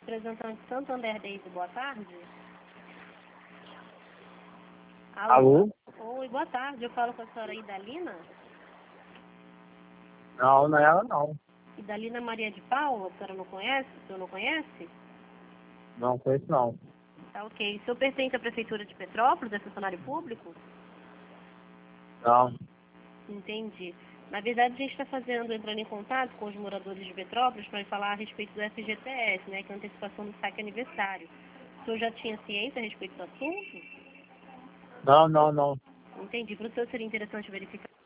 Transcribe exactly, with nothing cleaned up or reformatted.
representante Santander Daisy, boa tarde. Alô? Oi, boa tarde. Eu falo com a senhora Idalina. Não, não é ela não. Idalina Maria de Paula, a senhora não conhece? O senhor não conhece? Não conheço não. Tá ok. O senhor pertence à Prefeitura de Petrópolis, é funcionário público? Não. Entendi. Na verdade, a gente está fazendo, entrando em contato com os moradores de Petrópolis para falar a respeito do F G T S, né, que é a antecipação do saque aniversário. O senhor já tinha ciência a respeito do assunto? Não, não, não. Entendi. Para o senhor seria interessante verificar